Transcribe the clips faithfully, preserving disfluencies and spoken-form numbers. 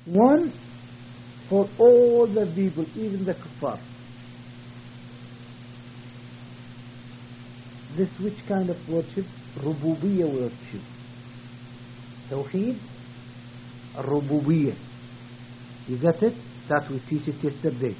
one for all the people, even the kuffar. This which kind of worship? Rububiyyah worship. Tawheed, Rububiyyah. You got it? That we teach it yesterday.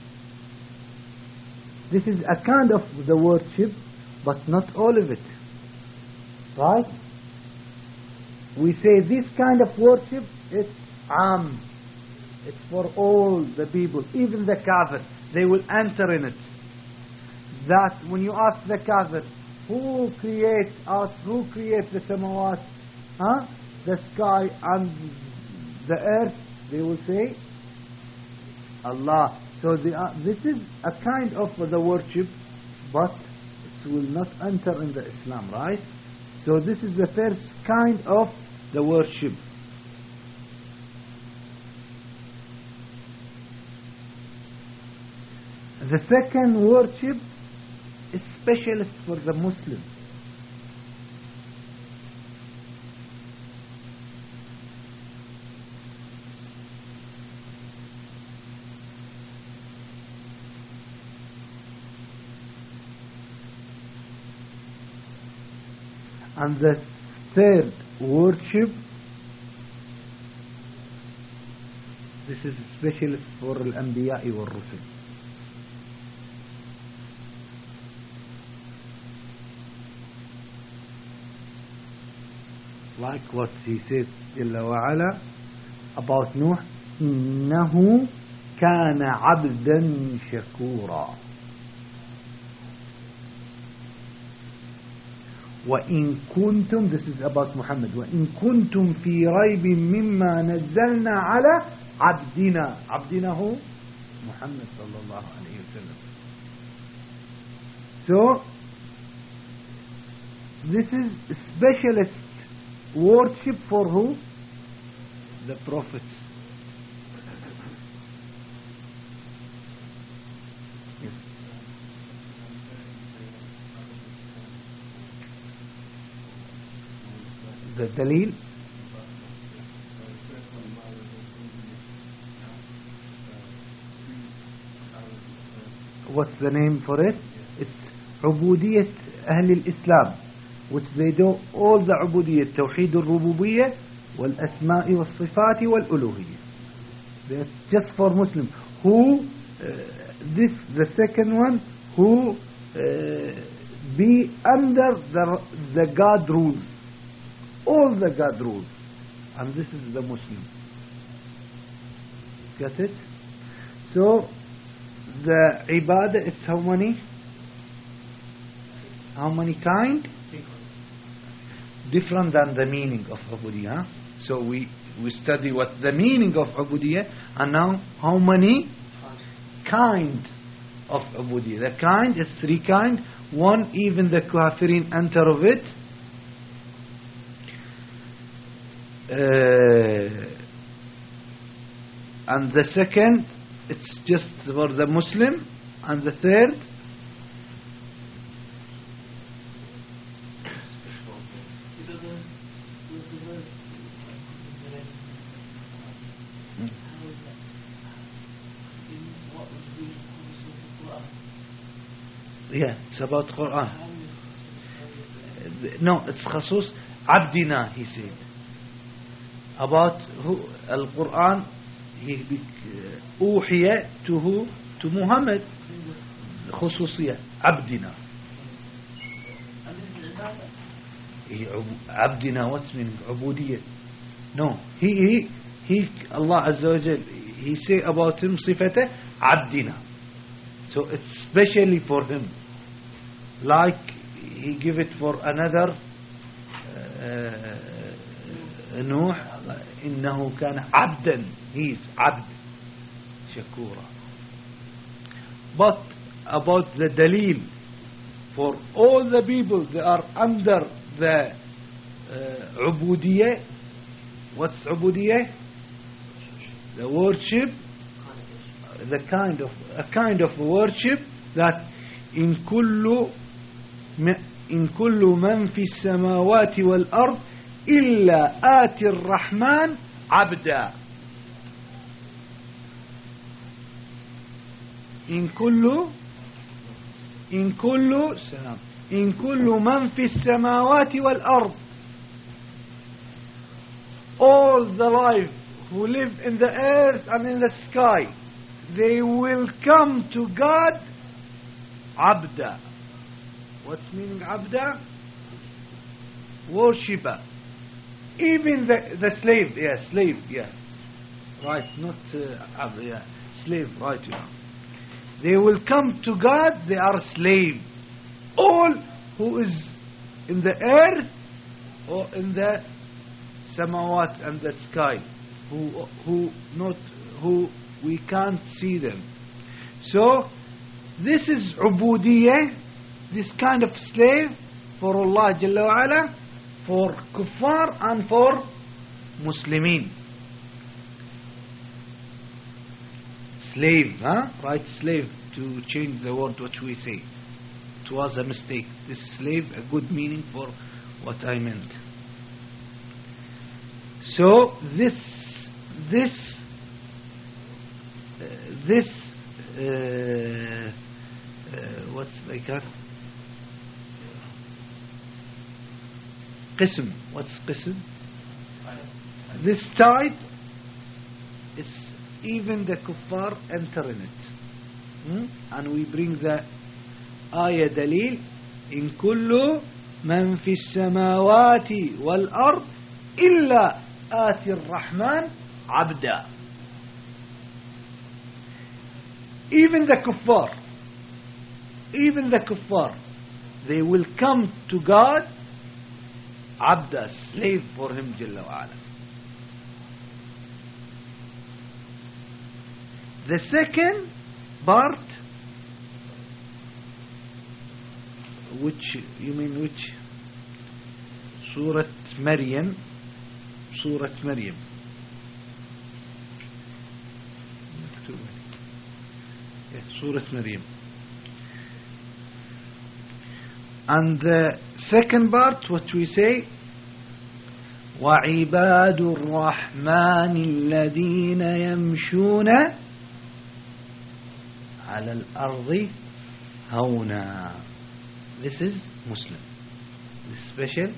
This is a kind of the worship, but not all of it. Right? We say this kind of worship, it's am. It's for all the people, even the kafir. They will enter in it. That when you ask the kafir, who creates us? Who creates the samawat? Huh? The sky and the earth? They will say, Allah. So the, uh, this is a kind of the worship, but it will not enter in the Islam, right? So this is the first kind of the worship. The second worship is specialist for the Muslim. And the third worship, this is specialist for al-Anbiya'i wal-Rusul. Like what he said Jalla wa Ala about Nuh, إِنَّهُ كَانَ عَبْدًا شَكُورًا وَإِن كُنتُمْ, this is about Muhammad, وَإِن كُنتُمْ فِي رَيْبٍ مِّمَّا نَزَّلْنَا عَلَى عَبْدِنَا. عَبْدِنَا هو Muhammad sallallahu alayhi wa sallam. So this is specialist worship for who? The prophets. Yes. The dalil. What's the name for it? It's Ubudiyyat Ahl al-Islam, which they do all the Ubudiyyat, Tawheed al-Rububiyyah, wal-Asma'i wal-Sifati wal-Uluhiyyah. They're just for Muslim. Who, uh, this, the second one, who uh, be under the, the God rules. All the God rules. And this is the Muslim. Got it? So, the ibadah is how many? How many kind? Different than the meaning of Ubudiyyah. So we, we study what the meaning of Ubudiyyah, and now how many kind of Ubudiyyah. The kind is three kind. One, even the kafirin enter of it. Uh, and the second, it's just for the Muslim. And the third, yeah, it's about Quran. No, it's khasus Abdina, he said. About who, Al-Quran, he أوحي to who? To Muhammad. خصوصية Abdina. Abdina, what's meaning? Ubudiyyah. No, he, he, he, Allah Azza wa Jal, he say about him, صفته Abdina. So it's specially for him. Like he give it for another uh, Nuh, إنه كان عبدا, he is عبد شكورا. But about the dalil, for all the people, they are under the uh, Ubudiyyah. What's Ubudiyyah? The worship, the kind of a kind of worship that in kullu in kullu man fi samawati wal ard illa ati ar-Rahman abda. إن كل إن كل سلام إن كل من في السماوات والأرض, all the life who live in the earth and in the sky, they will come to God abda. What's meaning abda? Worshipper. Even the, the slave, yeah, slave, yeah. Right, not uh, abda, yeah. Slave, right, yeah. They will come to God, they are slave. All who is in the earth or in the samawat and the sky, who who not who we can't see them. So this is ubudiyah, this kind of slave for Allah Jalla wa Ala, for kuffar and for Muslimin. Slave, huh? Right, slave, to change the word what we say. It was a mistake. This slave, a good meaning for what I meant. So this this uh, this uh, uh, what's like that? Qism. What's qism? This type is even the kuffar enter in it. Hmm? And we bring the ayah dalil, in kullu man fi samawati wal ard illa ati ar-Rahman abda. Even the kuffar, even the kuffar, they will come to God abda, slave for him Jalla wa Ala. The second part, which you mean which? Surah Maryam, Surah Maryam. Yes, Surah Maryam. And the second part, what we say, وَعِبَادُ الرَّحْمَنِ الَّذِينَ يَمْشُونَ عَلَى الْأَرْضِ هَوْنًا. This is Muslim. This special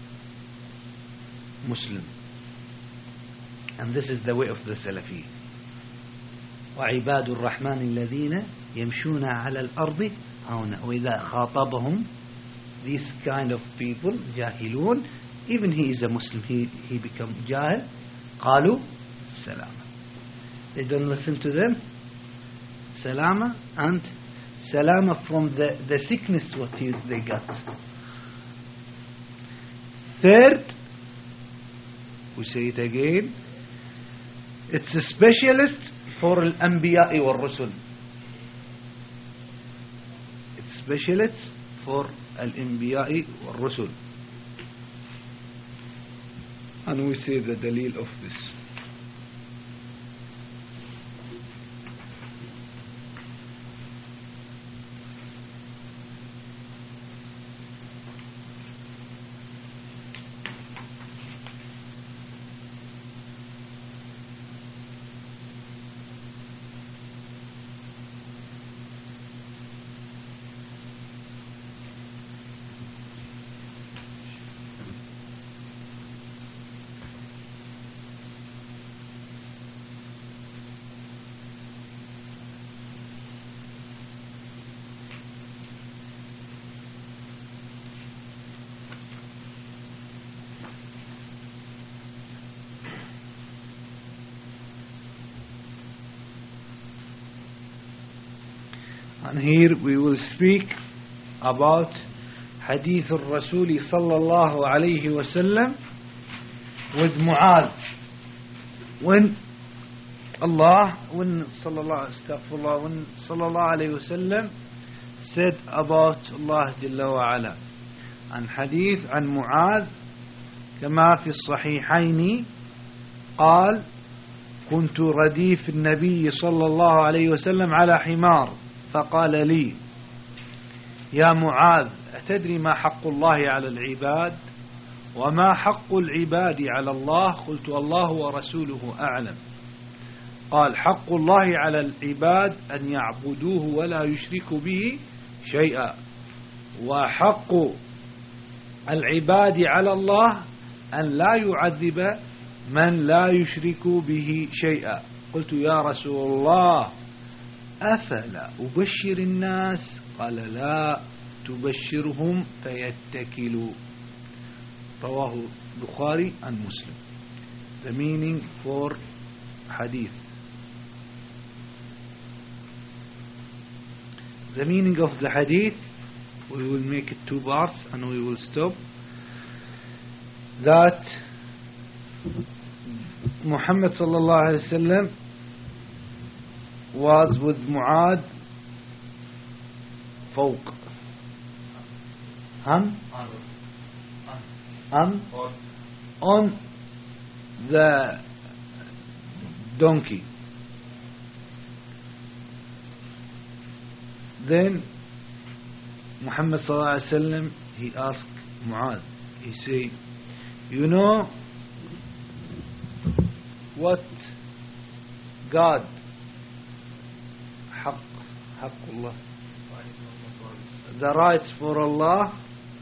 Muslim. And this is the way of the Salafi. وَعِبَادُ الرَّحْمَنِ الَّذِينَ يَمْشُونَ عَلَى الْأَرْضِ هَوْنًا. وَإِذَا خَاطَبَهُمْ, these kind of people, جاهلون, even he is a Muslim, he, he become jahil, قالوا سلاما. They don't listen to them. Salama, and salama from the, the sickness what he, they got. Third, we say it again, it's a specialist for al-anbiya wal rusul. It's specialist for al-anbiya wal rusul. And we say the dalil of this. And here we will speak about Hadith al-Rasul sallallahu alayhi wa sallam with Mu'adh. When Allah, when sallallahu astaghfirullah, when sallallahu alayhi wa sallam said about Allah Jalla wa Ala. And Hadith عن معاذ كما في الصحيحين قال كنت رديف النبي صلى الله عليه وسلم على حمار فقال لي يا معاذ أتدري ما حق الله على العباد وما حق العباد على الله قلت الله ورسوله أعلم قال حق الله على العباد أن يعبدوه ولا يشركوا به شيئا وحق العباد على الله أن لا يعذب من لا يشرك به شيئا. قلت يا رسول الله أفلا أبشر الناس؟ قال لا تبشرهم فيتكلوا. رواه البخاري and Muslim. The meaning for hadith. The meaning of the hadith, we will make it two parts and we will stop. That Muhammad sallallahu alayhi wa sallam was with Mu'ad فوق on on on the donkey. Then Muhammad sallallahu alayhi wa sallam, he asked Mu'ad, he said, you know what God حق حق الله, the rights for Allah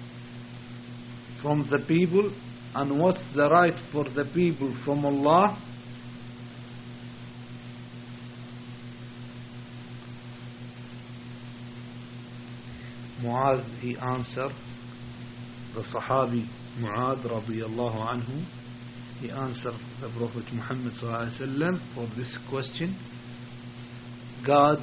from the people, and what's the right for the people from Allah? Mu'adh, he answered, the Sahabi Mu'adh radiyallahu anhu, he answered the Prophet Muhammad sallallahu alaihi wasallam for this question, God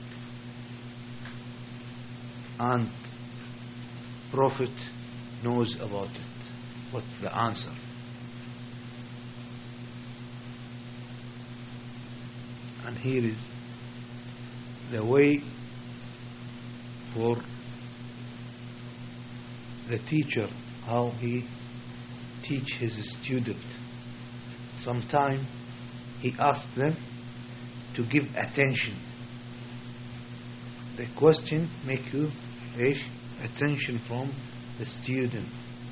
and Prophet knows about it. What's the answer? And here is the way for the teacher, how he teach his student. Sometimes he asks them to give attention. The question make you ish, attention from the student.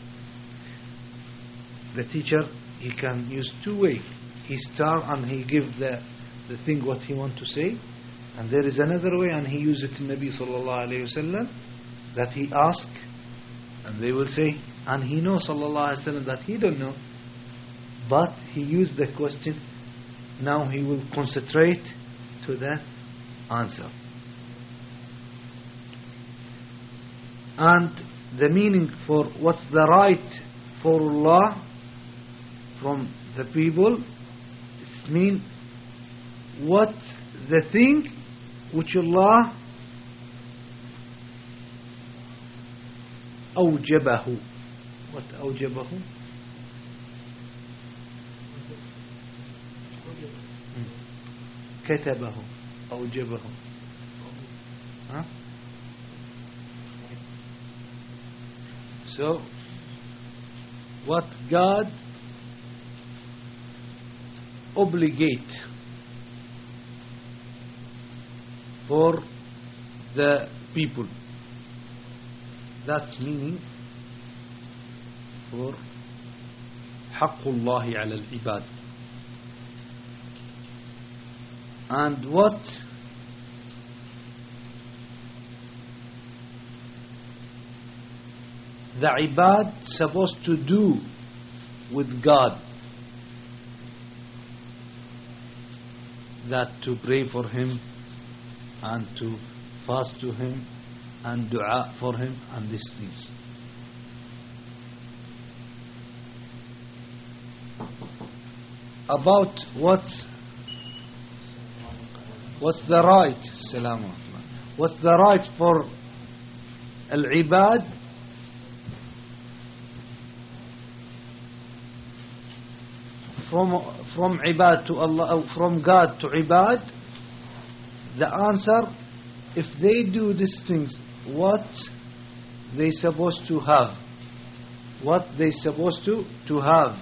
The teacher, he can use two ways. He start and he give the the thing what he want to say, and there is another way, and he use it in Nabi sallallahu alayhi wasallam, that he ask, and they will say, and he knows sallallahu alayhi wasallam that he don't know, but he used the question. Now he will concentrate to the answer. And the meaning for what's the right for Allah from the people, it means what the thing which Allah أوجبه. What أوجبه? كتبه أوجبه. Huh? So, what God obligate for the people. That's meaning for حق الله على العباد. And what the ibad supposed to do with God, that to pray for him and to fast to him and dua for him and these things. About what what's the right, Salaam, what's the right for al-ibad from from ibad to Allah, from God to ibad? The answer, if they do these things, what they supposed to have, what they supposed to to have,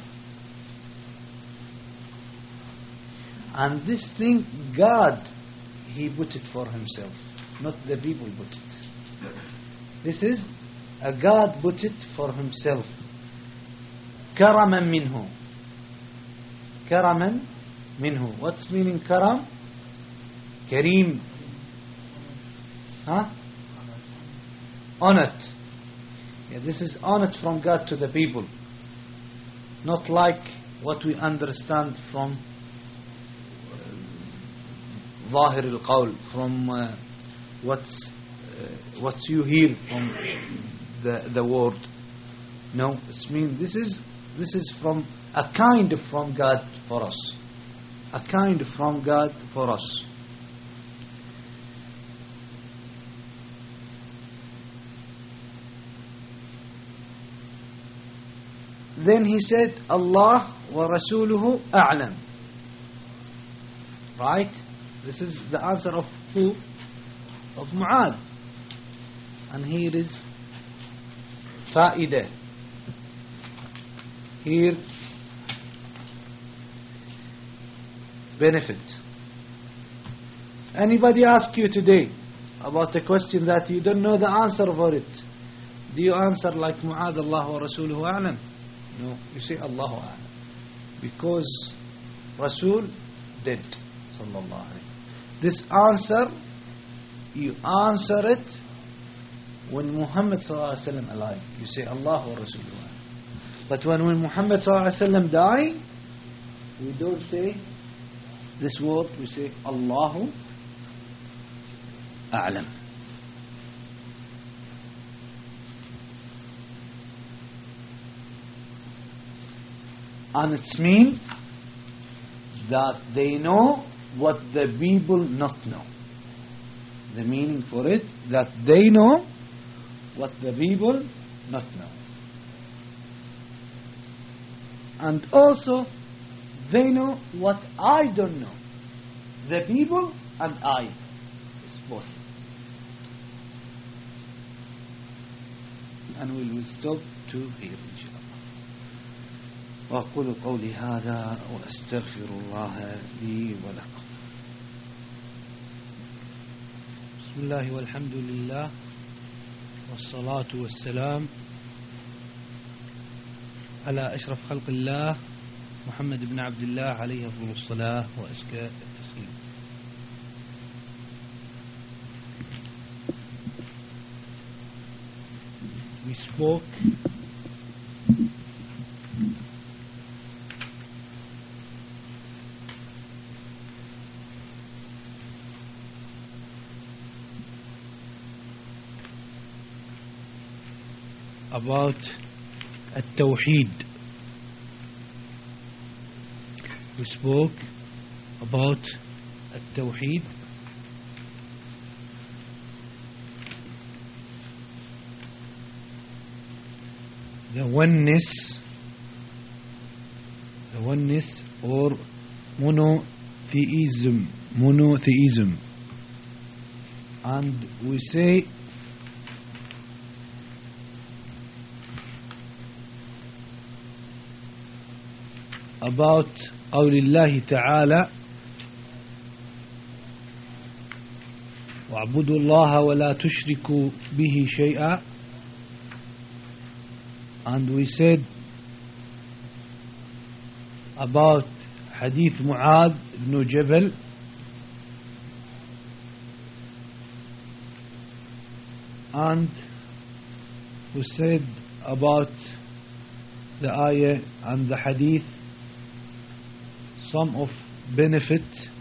and this thing God, he put it for himself, not the people put it. This is a God put it for himself. كرما منه, كرما minhu. What's meaning karam? Kareem. Huh? Honored. Yeah, this is honored from God to the people. Not like what we understand from ظاهر القول, from uh, what's uh, what you hear from the the word. No, it's mean this is this is from a kind from God for us. A kind from God for us. Then he said, Allah wa rasuluhu a'lam. Right? This is the answer of who? Of Mu'adh. And here is fa'idah. Here, benefit. Anybody ask you today about a question that you don't know the answer for it, do you answer like Mu'adh, Allah wa rasuluhu a'lam? No, you say Allahu a'lam. Because Rasul did. Sallallahu alayhi. This answer, you answer it when Muhammad sallallahu alayhi wa sallam alive. You say Allahu wa rasuluhu a'lam. But when, when Muhammad sallallahu alayhi wa sallam die, we don't say this word, we say Allahu a'lam. And it's mean that they know what the people not know. The meaning for it, that they know what the people not know. And also, they know what I don't know. The people and I. It's both. And we will stop to here, inshallah. وأقول قولي هذا وأستغفر الله لي ولكم. بسم الله والحمد لله والصلاة والسلام على أشرف خلق الله محمد بن عبد الله عليه أفضل الصلاة وأزكى التسليم. We spoke about التوحيد. We spoke about التوحيد. The oneness, the oneness or monotheism, monotheism. And we say about قول الله تعالى واعبدوا الله ولا تشركوا به شيئا. And we said about حديث معاذ بن جبل and we said about the ayah and the hadith, some of benefit,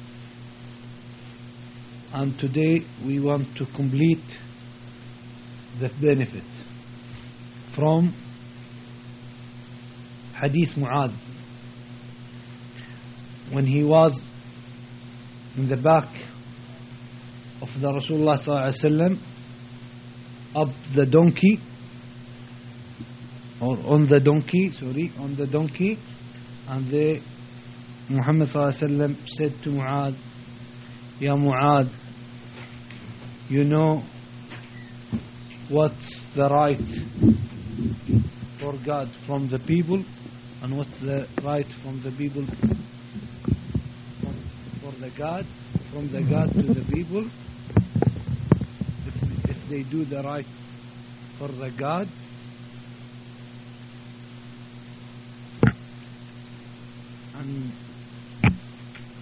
and today we want to complete the benefit from Hadith Mu'adh. When he was in the back of the Rasulullah sallallahu alaihi wasallam, up the donkey, or on the donkey, sorry, on the donkey, and the Muhammad sallallahu alaihi wasallam said to Mu'adh, Ya Mu'adh, you know what's the right for God from the people, and what's the right from the people from, for the God, from the God to the people. If, if they do the right for the God, and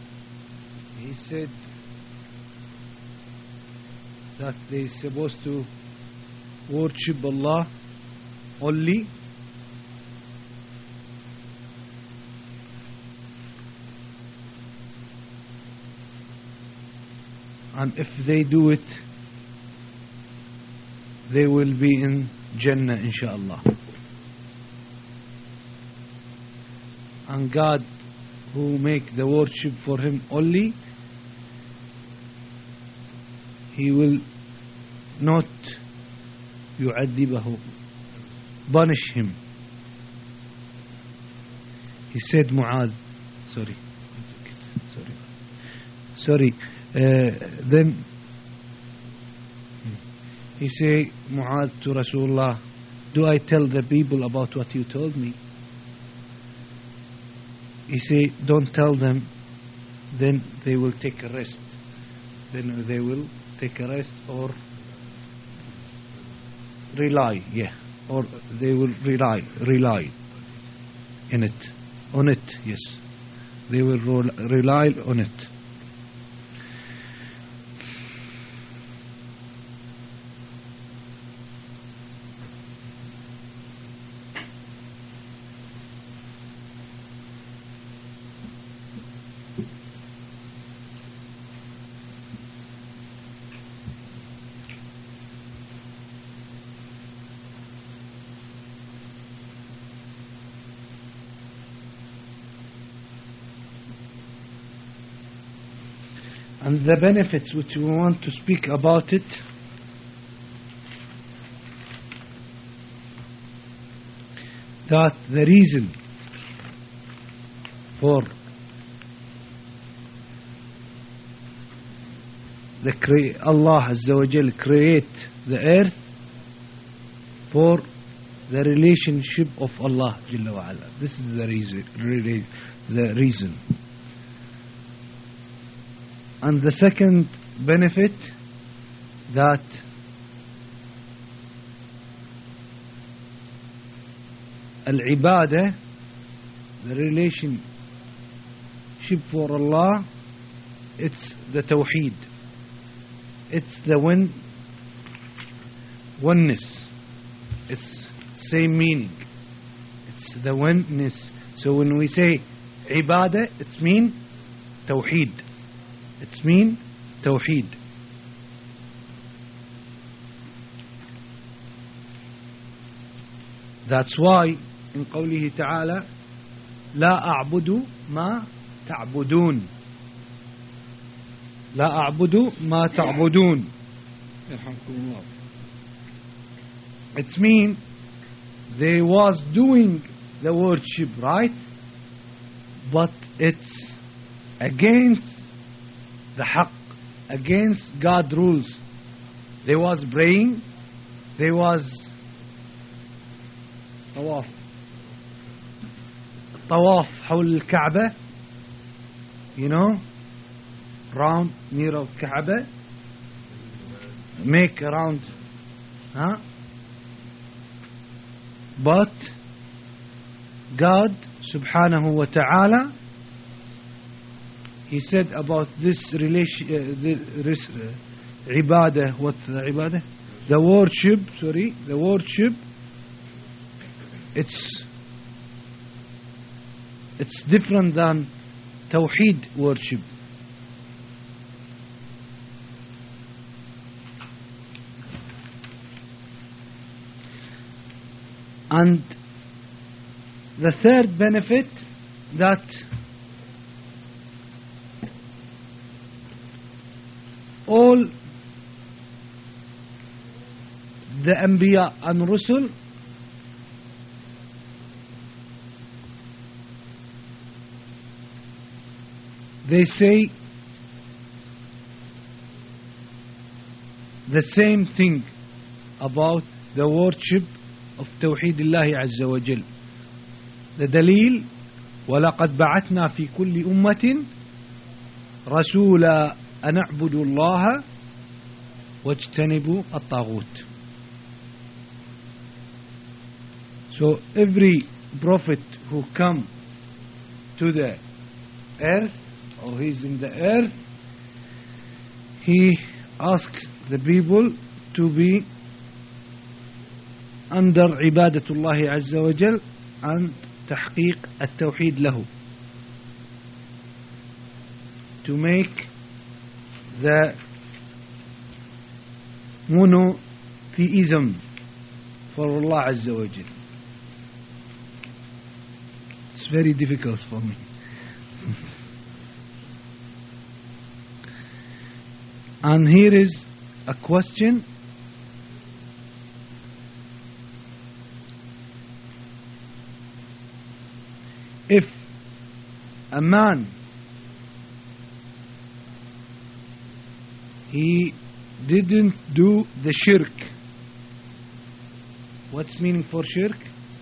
said that they supposed to worship Allah only, and if they do it they will be in Jannah inshallah. And God who make the worship for him only, he will not يعذبه, punish him. He said Mu'adh, sorry sorry sorry uh, then he say Mu'adh to Rasulullah, do I tell the people about what you told me? He say, don't tell them, then they will take a rest. Then they will take a rest or rely, yeah, or they will rely, rely in it, on it, yes. They will rely on it. And the benefits which we want to speak about it, that the reason for the cre- Allah Azza wa Jal create the earth for the relationship of Allah Jalla wa Ala. This is the reason, really the reason. And the second benefit, that al-ibadah, the relationship for Allah, it's the tawheed, it's the one oneness, it's same meaning, it's the oneness. So when we say ibadah, it means tawheed. It means tawheed. That's why in قوله تعالى لا أعبد ما تعبدون لا أعبد ما تعبدون. It means they was doing the worship, right? But it's against the haqq, against God's rules. They was praying, they was tawaf tawaf حول الكعبة, you know, round near of Kaaba, make around, huh? But God subhanahu wa ta'ala, he said about this relation, uh, this uh, ibadah, what the ibadah? The worship, sorry, the worship, it's it's different than tawheed worship. And the third benefit, that all the Anbiya and Rusul, they say the same thing about the worship of Tawheed Allah Azza wa Jal. The dalil, وَلَقَدْ بَعَثْنَا فِي كُلِّ أُمَّةٍ رَسُولًا أَنْ اعْبُدُوا اللَّهَ وَاجْتَنِبُوا الطَّاغُوتَ. So every prophet who come to the earth, or he's in the earth, he asks the people to be under عبادة الله عز وجل and تحقيق التوحيد له, to make the monotheism for Allah عز وجل. It's very difficult for me. And here is a question. If a man, he didn't do the shirk, what's meaning for shirk?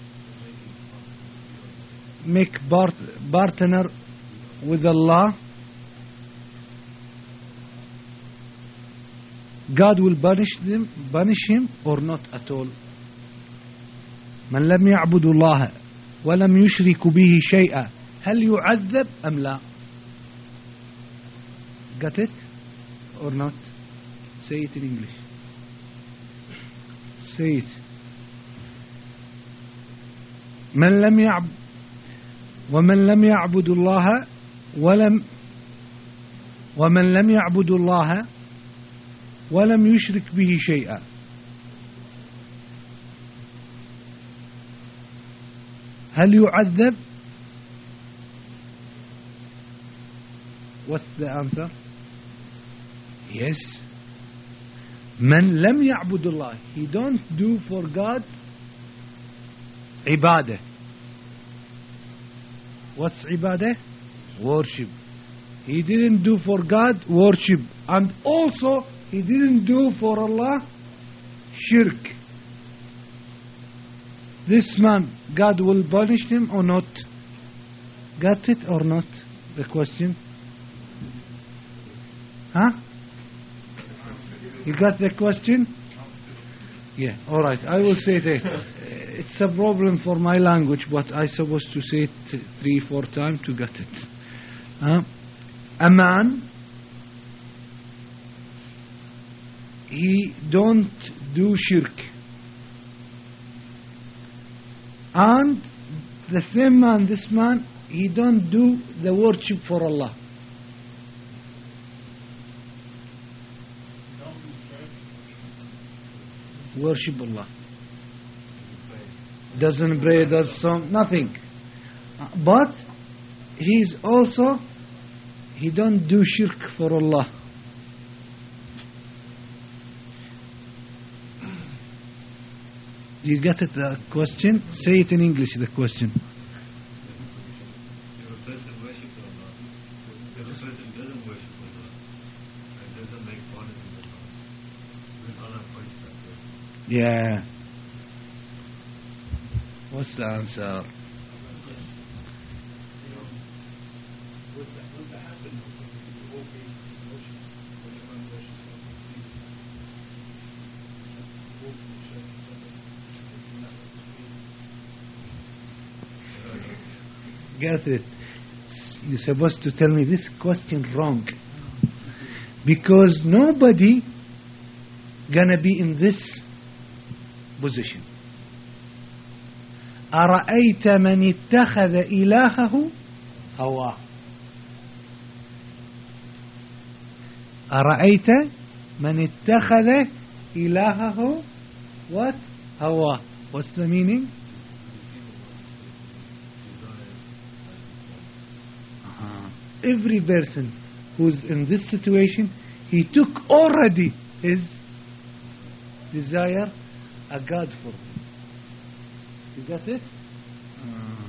Make part, partner with Allah, God will punish them, punish him or not at all. من لم يعبد الله ولم يشرك به شيئا هل يعذب أم لا? Got it or not? Say it in English. Say it. من لم يعبد ومن لم يعبد الله ولم ومن لم يعبد الله ولم يشرك به شيئا هل يعذب? What's the answer? Yes. من لم يعبد الله, he don't do for God عبادة. What's عبادة? Worship. He didn't do for God worship, and also he didn't do for Allah shirk. This man, God will punish him or not? Got it or not? The question. Huh? You got the question? Yeah, alright, I will say it. It's a problem for my language, but I supposed to say it three, four times to get it. Huh? A man, he don't do shirk. And the same man, this man, he don't do the worship for Allah. Worship Allah. Doesn't pray, does some, nothing. But he's also, he don't do shirk for Allah. Do you get it, the question? Say it in English, the question. If a person worships Allah, if a person doesn't worship Allah, and doesn't make partners with Allah, then Allah points that way. Yeah. What's the answer? Get it? You're supposed to tell me this question wrong, because nobody gonna be in this position. أرأيت من اتخذ إلهه هواه أرأيت من اتخذ إلهه what? هواه. What's the meaning? Every person who's in this situation, he took already his desire a God for him. You got it? Uh.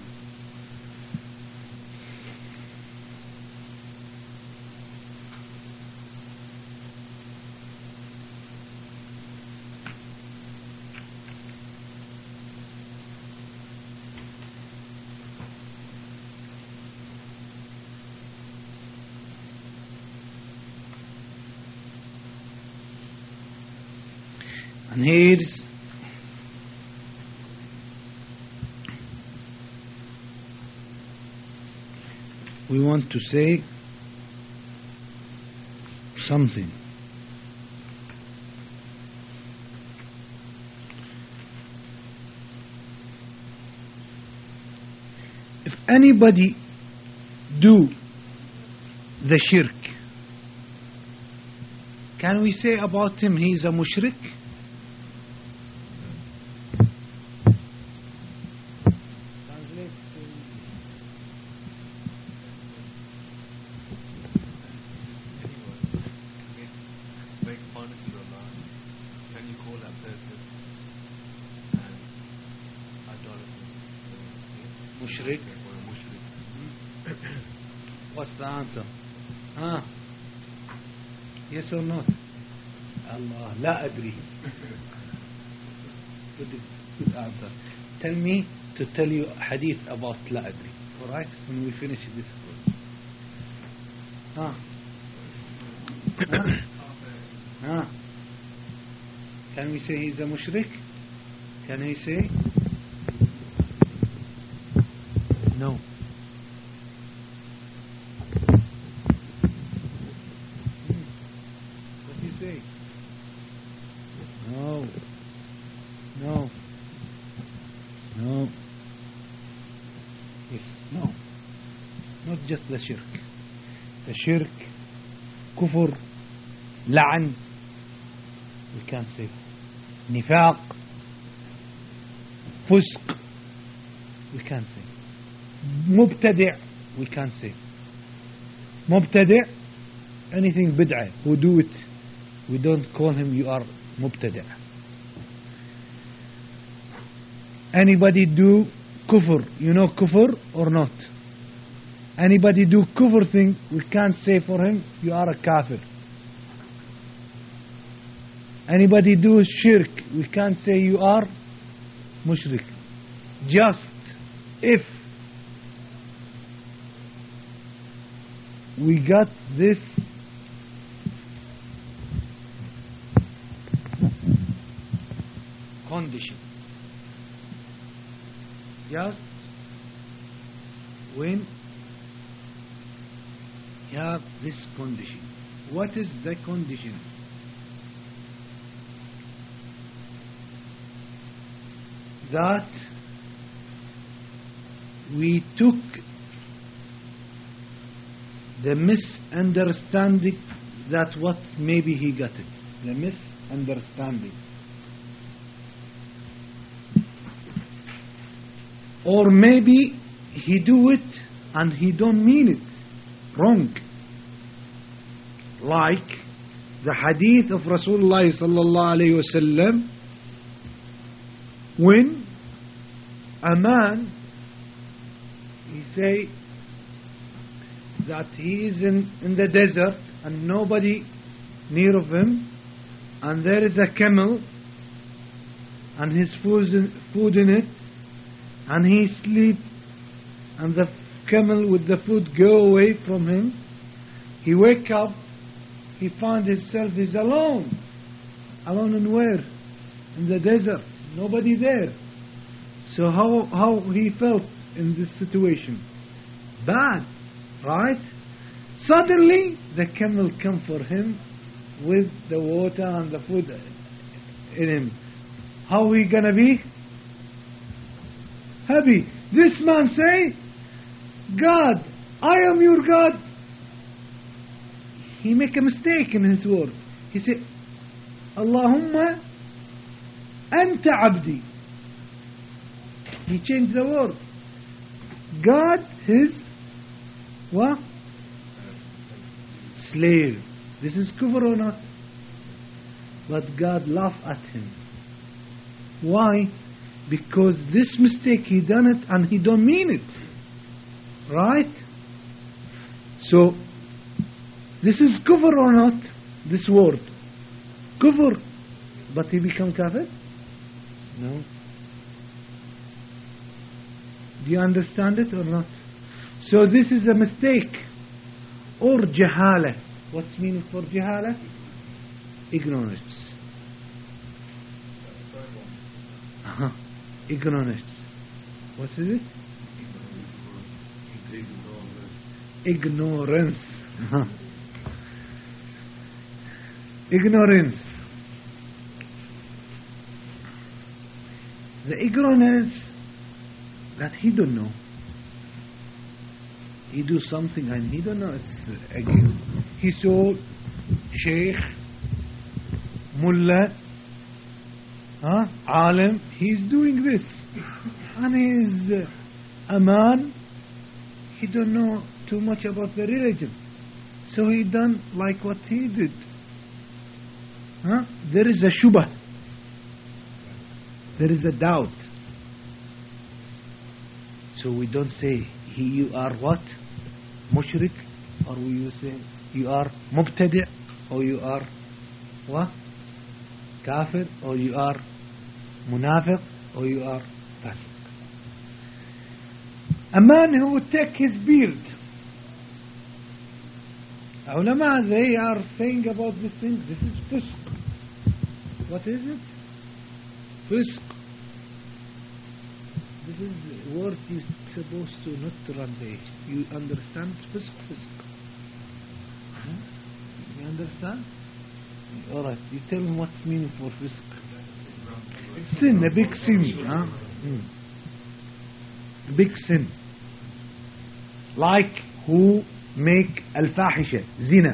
And here's we want to say something. anybody do the shirk, can we say about him he's a mushrik? Make honest with Allah. Can you call that person an idolater? Mushrik. Or a mushrik? What's the answer? Huh? Yes or not? Allah, لا أدري. Good, good answer. Tell me to tell you a hadith about لا أدري. Alright? When we finish this. Huh? Huh? Huh? Can we say he's a mushrik? Can we say? No. What do you say? No. No. No. Yes. No. Not just the shirk. The shirk, kufr, la'an, we can't say. Nifaq, fusq, we can't say. Mubtadi', we can't say. Mubtadi', anything bid'ah, who do it, we don't call him you are mubtadi'. Anybody do kufr, you know kufr or not? Anybody do kufr thing, we can't say for him you are a kafir. Anybody do shirk, we can't say you are mushrik. Just if we got this condition, just when you have this condition. What is the condition? That we took the misunderstanding, that what maybe he got it, the misunderstanding, or maybe he do it and he don't mean it, wrong, like the hadith of Rasulullah sallallahu alayhi wasallam, when a man, he say that he is in, in the desert and nobody near of him, and there is a camel and his food in, food in it, and he sleep, and the camel with the food go away from him. He wake up, he found himself is alone. Alone in where? In the desert. Nobody there. So how how he felt in this situation? Bad, right? Suddenly the camel come for him with the water and the food in him. How he gonna be? Happy. This man say, God, I am your God. He make a mistake in his word. He said, Allahumma Anta abdi. He changed the word. God, his what? Slave. This is kufr or not? But God laughed at him. Why? Because this mistake he done it and he don't mean it. Right? So, this is kufr or not? This word. Kufr. But he become kafir? No. Do you understand it or not? So this is a mistake. Or jahala. What's meaning for jahala? Ignorance. Uh-huh. Ignorance. What is it? Ignorance. Uh-huh. Ignorance. The ignorance that he don't know. he do something and he don't know it's uh, against. He saw Sheikh, Mullah, huh? Alim, he's doing this. And he's uh, a man, he don't know too much about the religion. So he done like what he did. Huh? There is a shubha. There is a doubt. So we don't say he, you are what? Mushrik, or will you say you are mubtadi', or you are what? Kafir, or you are munafiq, or you are fasiq. A man who would take his beard. Ulama, they are saying about this thing, this is fisq. What is it? Fisq. This is a word you're supposed to not translate. You understand? Fisq, fisq. Huh? You understand? Alright, you tell me what's meaning for fisq. Sin, a big sin. Huh? Hmm. A big sin. Like who make al-fahisha, zina.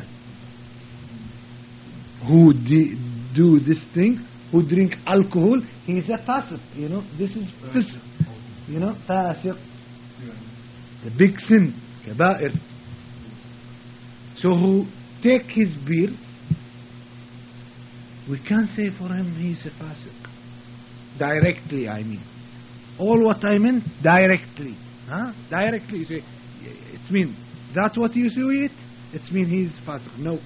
Who do this thing, who drink alcohol, he is a fasiq. You know, this is fisq. You know, fasiq. The big sin, kaba'ir. So who take his beard, we can't say for him he's a fasiq. Directly, I mean. All what I meant, directly. Huh? Directly, you say, it means, that's what you see it? It means he's fasiq. No.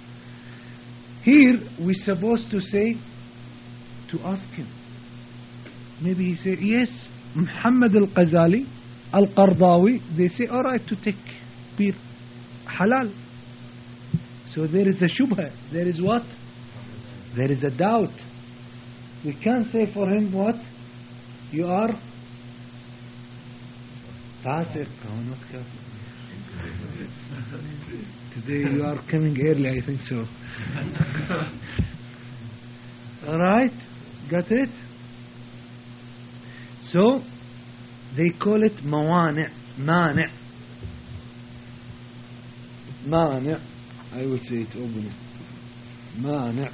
Here, we're supposed to say, to ask him. Maybe he say, yes, Muhammad al-Ghazali, al-Qardawi, they say, alright, to take beer. Halal. So there is a shubha. There is what? There is a doubt. We can't say for him what? You are fasiq. Oh, not kafir. Today you are coming early, I think so. Alright? Got it? So, they call it mawani', mani'. Mani'. I will say it openly. Mani'.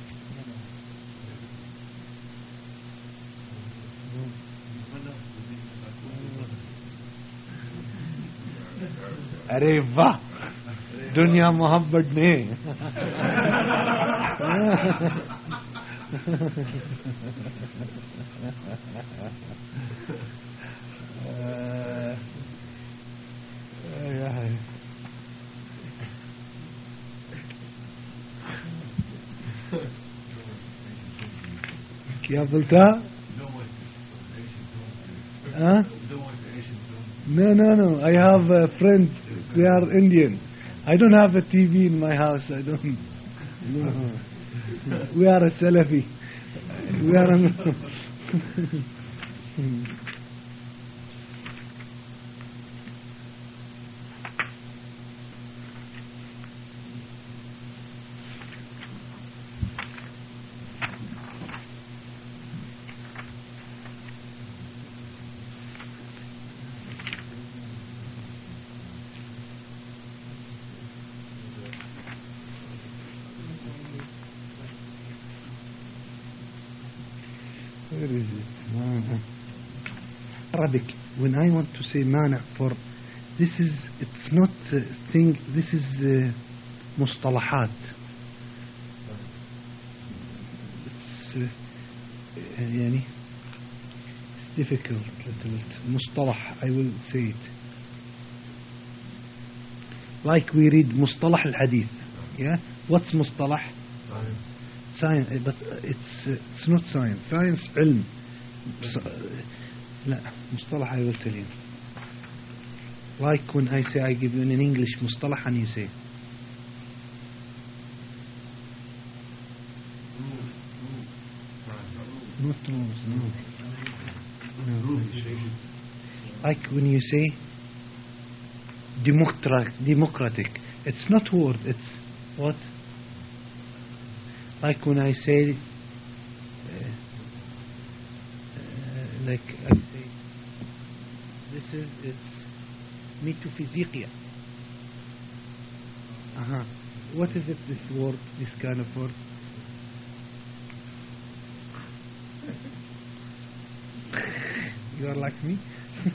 अरे वाह दुनिया मोहब्बत ने क्या बोलता हाँ No, no, no. I have a friend. They are Indian. I don't have a T V in my house. I don't. No. We are a Salafi. We are a. Where is it? Mana. Arabic. When I want to say mana for this is it's not a thing. This is uh, mustalahat. It's uh, يعني it's difficult little bit. Mustalah. I will say it. Like we read mustalah al-hadith. Yeah. What's mustalah? Science, but it's uh, it's not science. Science, علم. لا, مصطلح I will tell you. Like when I say I give you in English مصطلح and you say. Not rules, no. No. Like when you say democratic, democratic. It's not word. It's what? Like when I say, uh, uh, like I say, this is it's Metaphysicia. Uh-huh. What is it, this word, this kind of word? You are like me?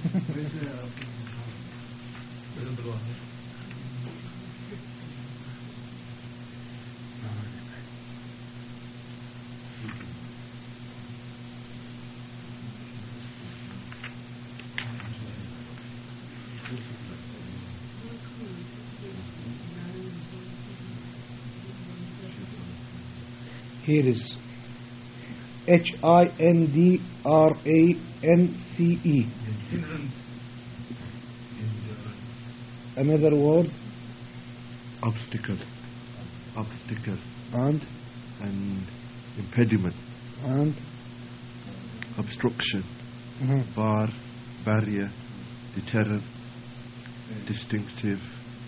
Here is H I N D R A N C E. Hindrance in German. Another word. Obstacle. Obstacle. And And impediment. and Obstruction. uh-huh. Bar. Barrier. Deterrent. Distinctive.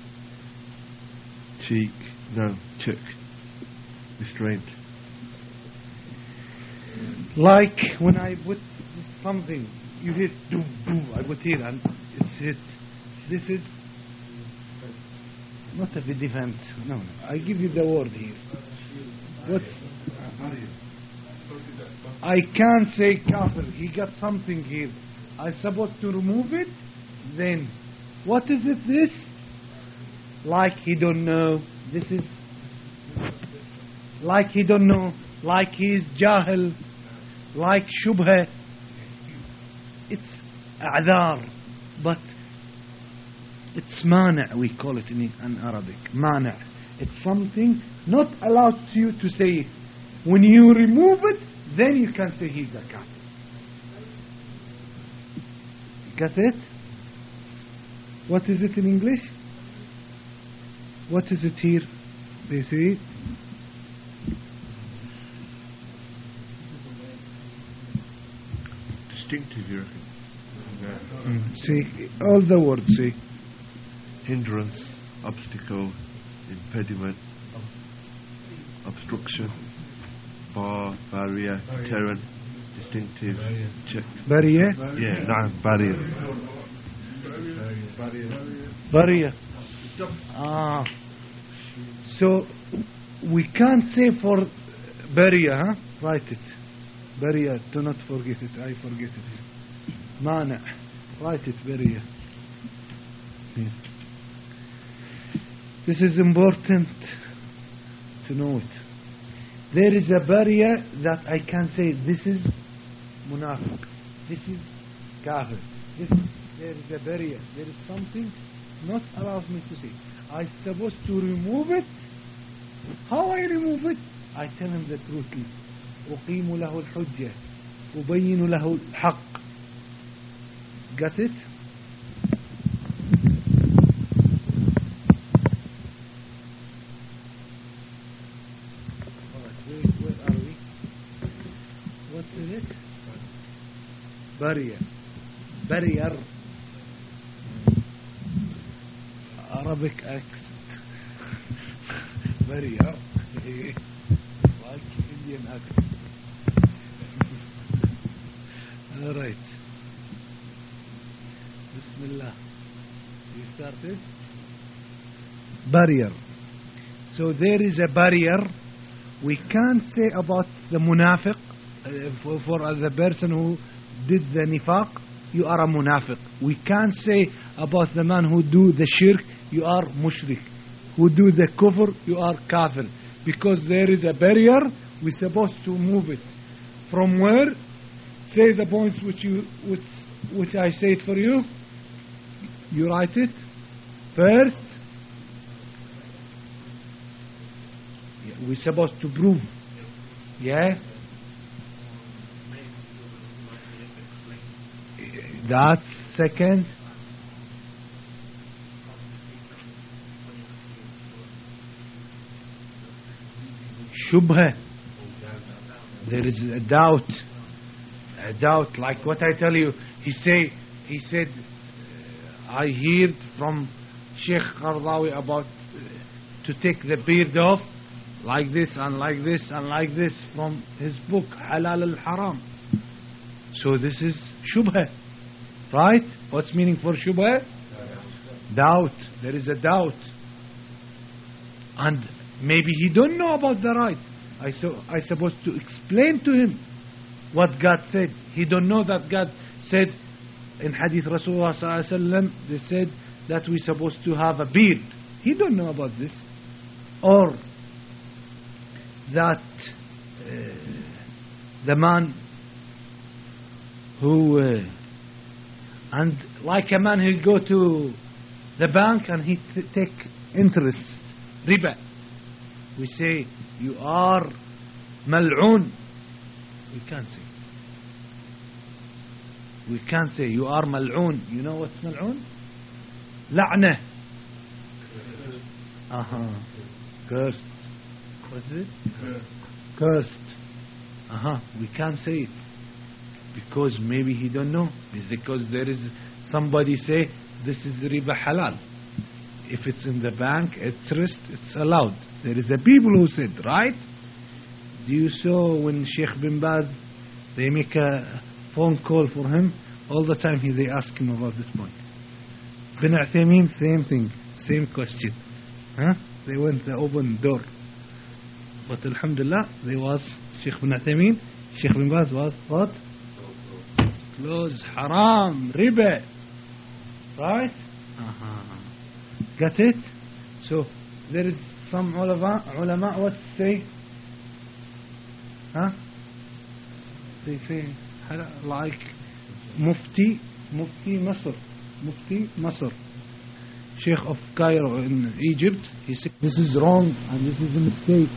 Cheek. No. Check. Restraint. Like when I put something, you hit boom boom. I put here and it's hit. This is not a defense. No, no. I give you the word here. What's I can't say kafir. He got something here. I supposed to remove it. Then what is it? This like he don't know. This is like he don't know. Like he is jahil. Like shubha. It's a'dhar, but it's mana', we call it in, in Arabic. Mana'. It's something not allowed to you to say it. When you remove it, then you can say he's a kafir. Got it? What is it in English? What is it here? They say Distinctive, you reckon? Yeah. mm, see all the words. See Hindrance. Obstacle. Impediment. Obstruction. Bar. Barrier. Deterrent. Distinctive. Check. barrier, Yeah, nah, barrier. barrier. Ah, so we can't say for barrier, huh? Write it. Barrier. Do not forget it. I forget it. Mana. Write it. Barrier. Yeah. This is important to know it. There is a barrier that I can say this is munafiq, this is kafir. This, there is a barrier. There is something not allows me to say. I supposed to remove it. How I remove it? I tell him the truth. أقيم له الحجة أبين له الحق. Got it? Where, where are we? What is it? Barrier. Barrier. Arabic accent. Barrier. Like Indian accent. All right. Bismillah. You started? Barrier. So there is a barrier. We can't say about the munafiq uh, for, for uh, the person who did the nifaq, you are a munafiq. We can't say about the man who do the shirk, you are mushrik. Who do the kufr, you are kafir. Because there is a barrier, we're supposed to move it. From where? Say the points which you which, which I say it for you. You write it. First, we're supposed to prove. Yeah? That second. Shubha. There is a doubt. A doubt, like what I tell you. He say, he said, I heard from Sheikh Qardawi about uh, to take the beard off. Like this and like this and like this from his book Halal al-Haram. So this is shubha, right? What's meaning for shubha? Doubt. There is a doubt. And maybe he don't know about the right. I so I supposed to explain to him what God said. He don't know that God said in Hadith Rasulullah sallallahu alaihi wasallam, they said that we supposed to have a beard. He don't know about this. Or that uh, the man who uh, and like a man who go to the bank and he t- take interest, riba. We say you are mal'oon. We can't say. We can't say you are mal'oon. You know what's mal'oon? La'nah. Uh-huh. Cursed. What's it? Cursed. Uh-huh. We can't say it. Because maybe he don't know. It's because there is somebody say this is riba halal. If it's in the bank, interest, it's allowed. There is a people who said, right? Do you saw when Sheikh bin Baz, they make a phone call for him, all the time he, they ask him about this point. Bin Uthaymeen, same thing, same question. Huh? They went the open door. But alhamdulillah, there was Sheikh bin Uthaymeen, Sheikh bin Baz was what? Close, haram, riba. Right? Uh-huh. Got it? So, there is some ulama, ulama what say? Huh? They say, like Mufti, Mufti Masr, Mufti Masr, Sheikh of Cairo in Egypt, he said, this is wrong and this is a mistake.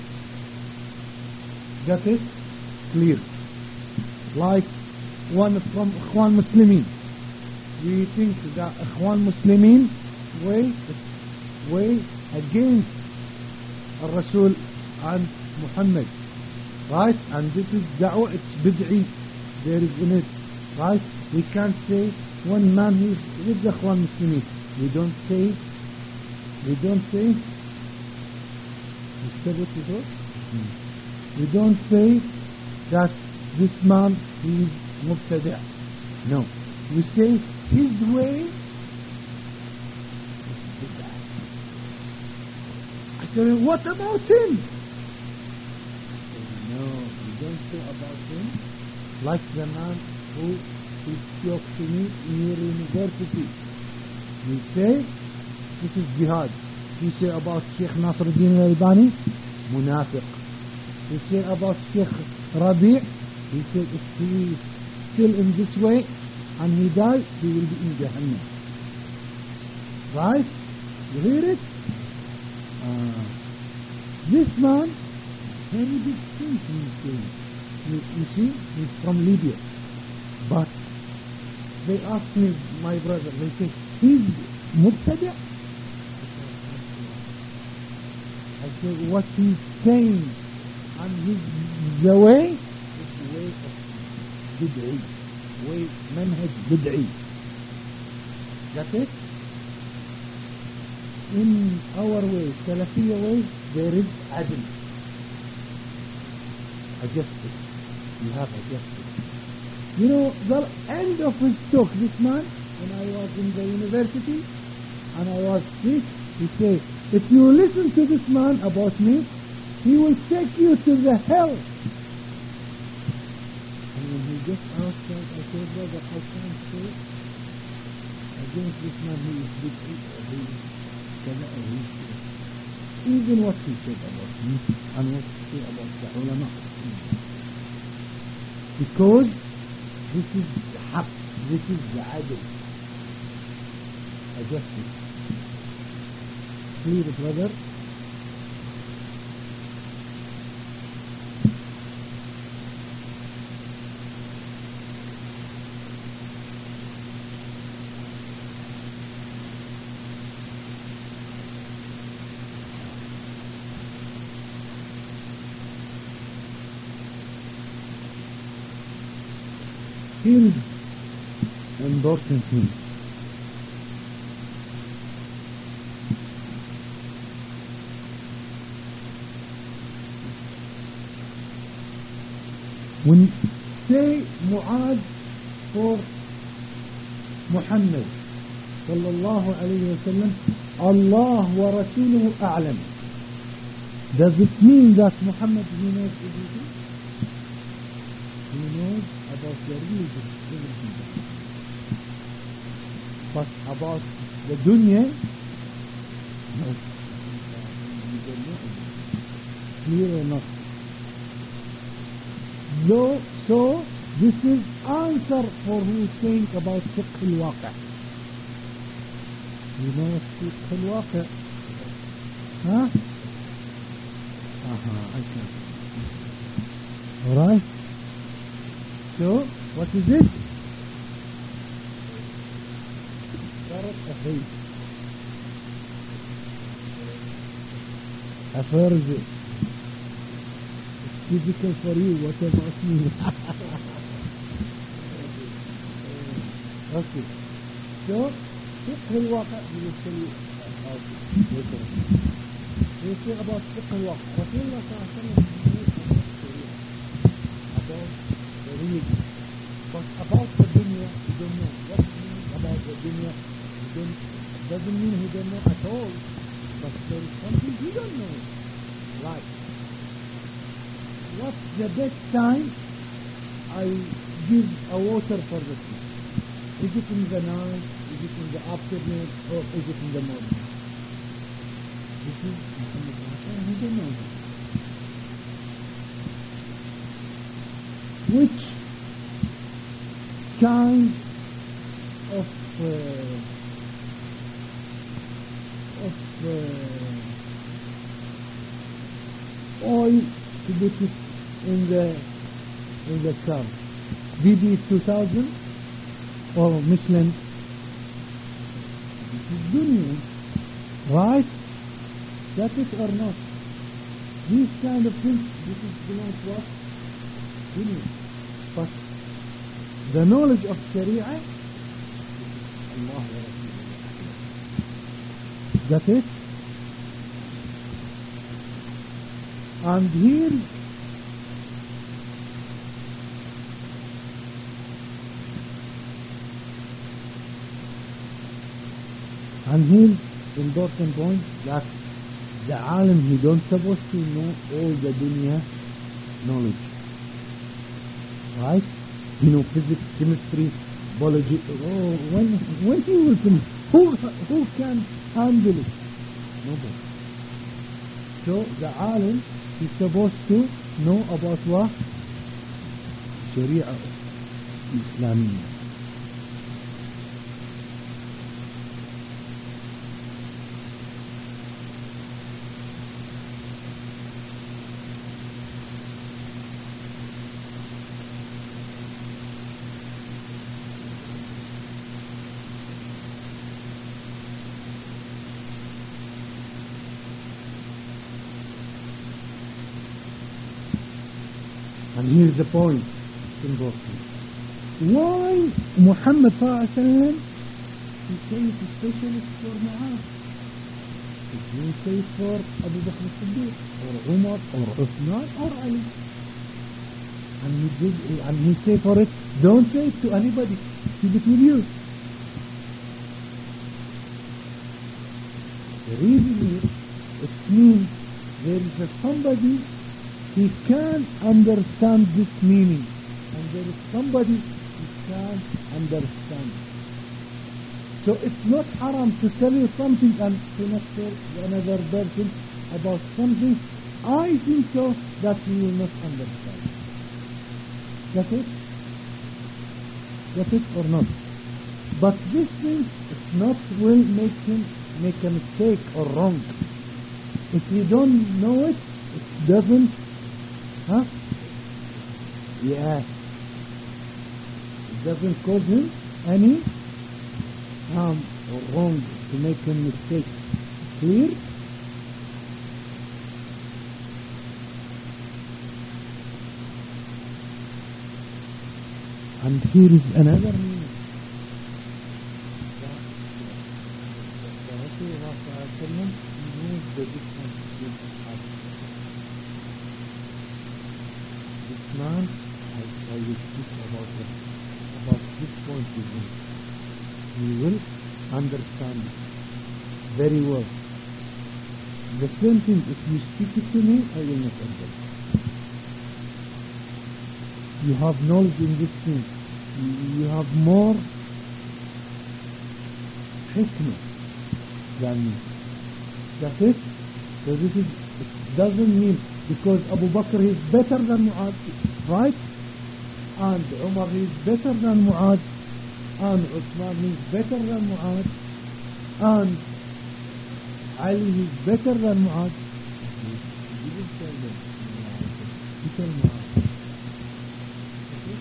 Got it? Clear. Like one from Ikhwan Muslimin. We think that Ikhwan Muslimin way, way against Rasul and Muhammad. Right? And this is da'wah, it's bid'i. There is in it. Right? We can't say one man who is with the Ikhwan Muslimin. We don't say, we don't say, you said it before? Hmm. We don't say that this man is mubtada'. No. We say his way is bid'ah. I tell you, what about him? No, we don't say about him like the man who he spoke to me in your university. We say this is jihad. We say about Sheikh Nasruddin al-Albani, munafiq. We say about Sheikh Rabi', he said if he is still in this way and he dies, he will be in Jahannam. Right? You hear it? Uh, this man, very big things he's doing. You, you see, he's from Libya. But they asked me, my brother, they say, he's mubtada'. I say, what he's saying and his, the way is the way of bid'i. Way, manhaj bid'i. Got it? In our way, Salafiyya way, there is adl. A justice. You have a justice. You know, the end of his talk, this man, when I was in the university, and I was sick, he said, if you listen to this man about me, he will take you to the hell. And when he gets outside, I said, brother, I can't say against this man, he is bid'i, or he is kada, or he is kada. Even what he said about me, and what he said about the ulama. Because this is the haq, this is the adl, a justice. Clear, brother? Here is an important thing. When say Mu'ad for Muhammad, صلى الله عليه وسلم الله ورسوله أعلم. Does it mean that Muhammad he knows everything? He knows about the religion, everything. But about the dunya, no. You don't know it. Clear or not? No, so this is answer for who is saying about fiqh al-waqi'. You know what fiqh al-waqi'? Huh? Uh-huh, I can. Alright? So, what is it? Karat ahay. Afarz. It's difficult for you, what about me? Okay. So, fiqh al-waqi' we will tell you about it later. We will say about fiqh al-waqi'. Rasulullah sallallahu alayhi wa sallam knows about Sharia, about the religion. But about the dunya, he don't know. What means about the dunya? He don't, doesn't mean he don't know at all. But there is something he don't know. Like, what's the best time I give a water for the tree? Is it in the night? Is it in the afternoon? Or is it in the morning? This is Muhammad Hassan, he don't know that. Which kind of uh, of uh, oil to put it in the in the car? B B two thousand or Michelin? This is dunya, right? That is or not? These kind of things, this is belongs to what? Dunya. But the knowledge of Sharia, Allah wa Rasulullah. That is. And here, and here, important point that the alim, he don't supposed to know all the dunya knowledge, right? You know, physics, chemistry, biology. Oh, when when he will finish, who who can handle it? Nobody. So the alim is supposed to know about what? Sharia Islamiyah. And here's the point, it's important. Why Muhammad sallallahu alaihi wasallam, he says especially for Mu'adh? He didn't say for Abu Bakr as-Siddiq, or Umar, or Uthman, or Ali. And he did, and he said for it, don't say it to anybody, keep it with you. The reason is, it means there is a somebody he can understand this meaning, and there is somebody who can't understand. So it's not haram to tell you something and to not tell another person about something I think so that he will not understand. That's it? That's it or not? But this thing it's not will make him make a mistake or wrong. If you don't know it, it doesn't. Huh? Yeah. It doesn't cause him any harm or wrong to make a mistake. Clear? And here is another meaning. The Rasulullah knows the difference between Sahaba. This man, I, I will speak about it, about this point with him. He will understand it very well. The same thing, if you speak it to me, I will not understand. You have knowledge in this thing. You you have more hikmah than me. That's it. So this is, it doesn't mean because Abu Bakr is better than Mu'adh, right? And Umar is better than Mu'adh, and Uthman is better than Mu'adh, and Ali is better than Mu'adh. You didn't tell them. You tell Mu'adh. Okay?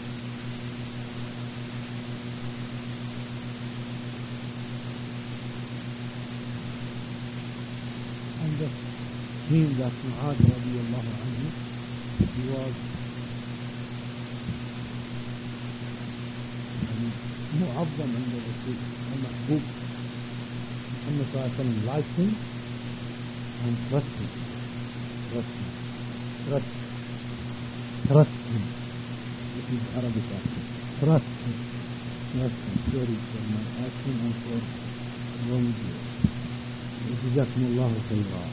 And that means that Mu'adh radiallahu anhu, he was معظم عند الرسول ومحبوب. محمد صلى الله عليه وسلم liked him and trust him. Trust him. Trust. Trust him. This is Arabic accent. Trust him. Trust him. Sorry for my accent and for wrong view. جزاكم الله خيرا.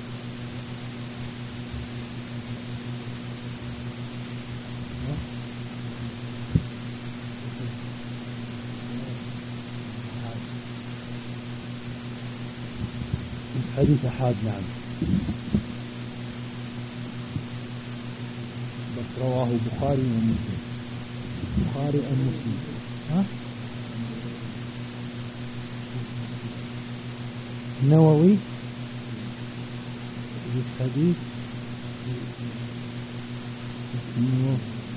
حديث أحاد نعم، بس رواه البخاري ومسلم. البخاري ومسلم. ها؟ النووي في الحديث إنه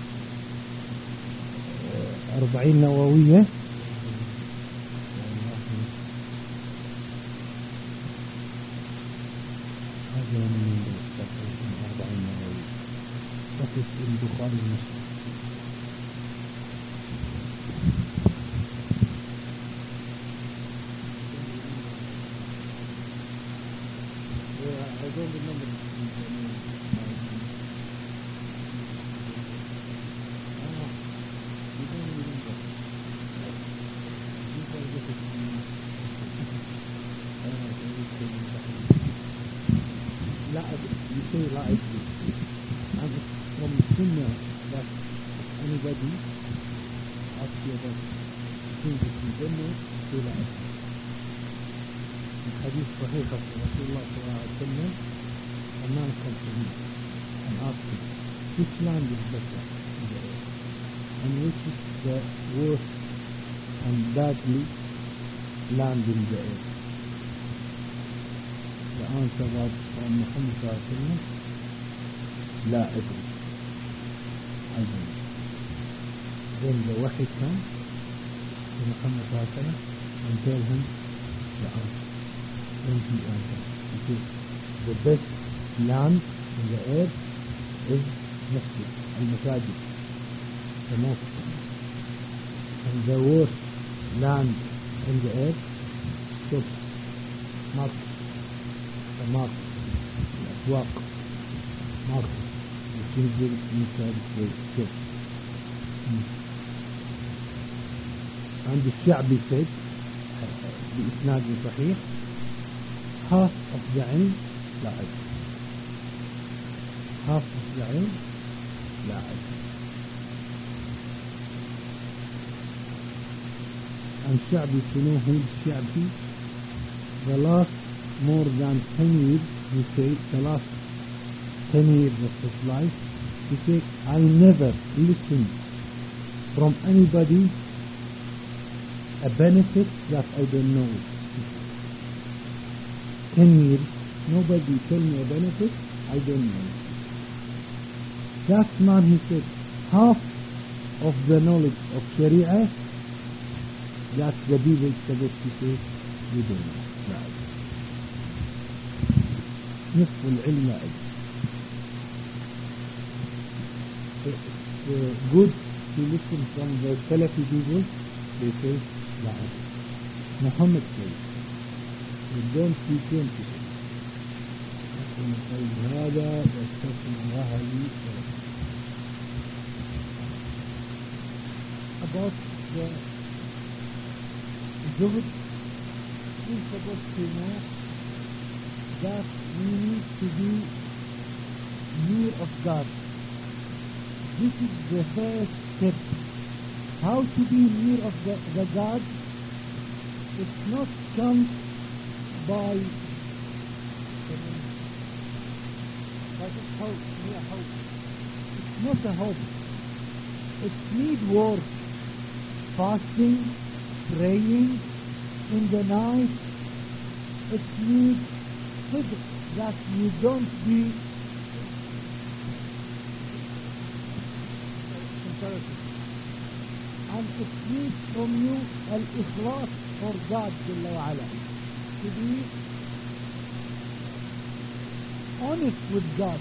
أربعين نووية. البخاري ومسلم. I don't remember. Ah, you don't remember. You forget it. لا أدري. You say لا أدري. And from Sunnah that anybody asks you about things that you don't know, say لا أدري. الحديث صحيح رسول الله صلى الله عليه وسلم, a man comes to him and asks him, which land is better in the earth? And which is the worst and badly land in the earth? The answer was from Muhammad sallallahu alaihi wasallam, لا أدري. I don't know. Then the wahi comes to Muhammad sallallahu alaihi wasallam and tell him the answer. And he answers. He says, the best land in the earth is Masjid, al-Masajid, the mosque. And the worst land in the earth is market, the market, the aswaq, market. تنزل inside the church. عند الشعبي said بإسناد صحيح, half of the علم لا علم, half of the علم لا علم. And شعبي شنو هو الشعبي? The last more than ten years, he said, the last ten years of his life, he said, I never listened from anybody a benefit that I don't know. Ten years, nobody tell me a benefit I don't know. That man, he said, half of the knowledge of Sharia, that the people supposed to say, we don't know. لا أدري. نصف العلم لا أدري. It's good to listen from the Salafi people. They say, لا أدري. Muhammad said, you don't pretend to say. أقول قول هذا واستغفر الله لي ولكم. About the Zuhd we supposed to know that we need to be near of God. This is the first step. How to be near of the, the God? It's not come by by just hope, mere hope. It's not a hope. It need work, fasting, praying in the night. It needs صدق that you don't be comparative. And it needs from you al-ikhlas for God Jalla wa Ala, to be honest with God.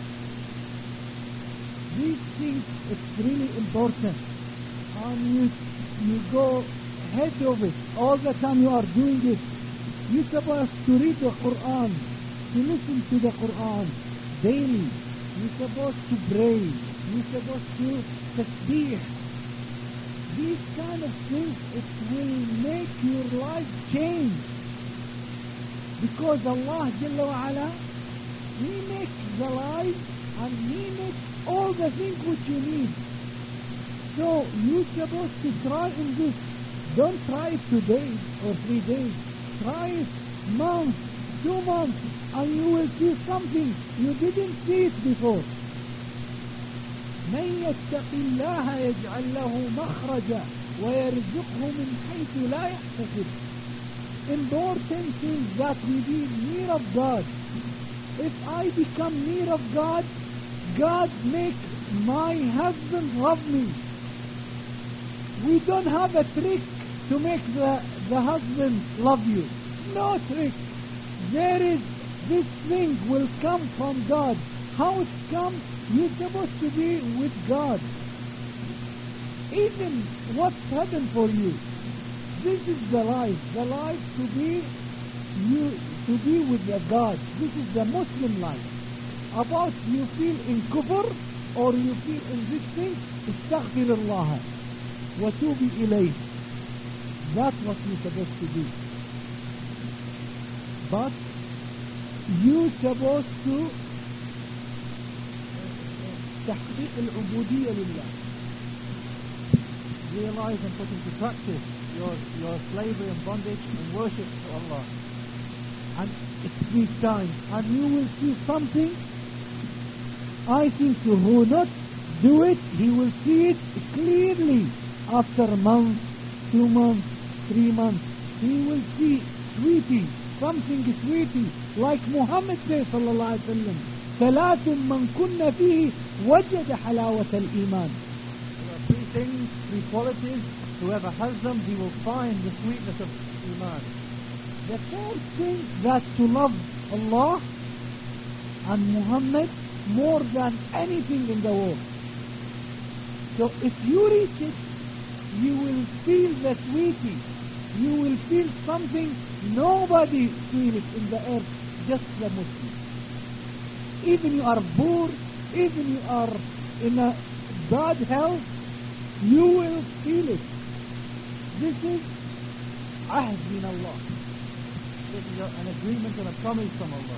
These things, it's really important, and you you go ahead of it all the time. You are doing it. You're supposed to read the Quran, to listen to the Quran daily. You're supposed to pray. You're supposed to tasbih. These kind of things, it will make your life change. Because Allah Jalla wa Ala, He makes the life and He makes all the things which you need. So you're supposed to try in this. Don't try it two days or three days. Try it months, two months, and you will see something you didn't see it before. من يتق الله يجعل له مخرجا ويرزقه من حيث لا يحتسب. Important things that we be near of God. If I become near of God, God makes my husband love me. We don't have a trick to make the, the husband love you. No trick. There is, this thing will come from God. How it comes? You're supposed to be with God. Even what's happened for you. This is the life. The life to be you to be with the God. This is the Muslim life. About you feel in kufr or you feel in this thing, astaghfirullah wa tubi ilayh. That's what you're supposed to do. But you're supposed to تحقيق العبودية لله. Realize and put into practice your, your slavery and bondage and worship to Allah. And it needs time. And you will see something. I think who will not do it, he will see it clearly after a month, two months, three months. He will see sweetie, something sweetie, like Muhammad says sallallahu alaihi wasallam. ثلاث من كن فيه وجد حلاوة الإيمان. There are three things, three qualities. Whoever has them, he will find the sweetness of Iman. The first thing, that to love Allah and Muhammad more than anything in the world. So if you reach it, you will feel the sweetie. You will feel something nobody feels in the earth, just the Muslim. Even you are poor, even you are in a bad health, you will feel it. This is ahd min Allah. This is an agreement and a promise from Allah.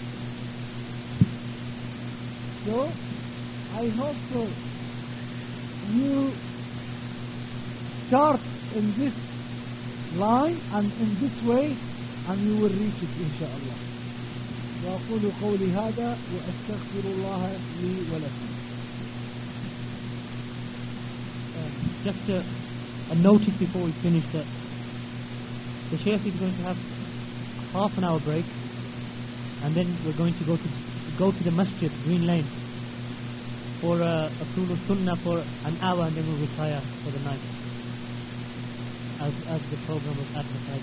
So, I hope so. You start in this line and in this way, and you will reach it inshallah. وأقول قولي هذا وأستغفر الله لي ولكم. Uh, just a, a notice before we finish that the Shaykh is going to have half an hour break, and then we're going to go to go to the Masjid Green Lane for a, a Sulu Sunnah for an hour, and then we'll retire for the night as as the program was advertised.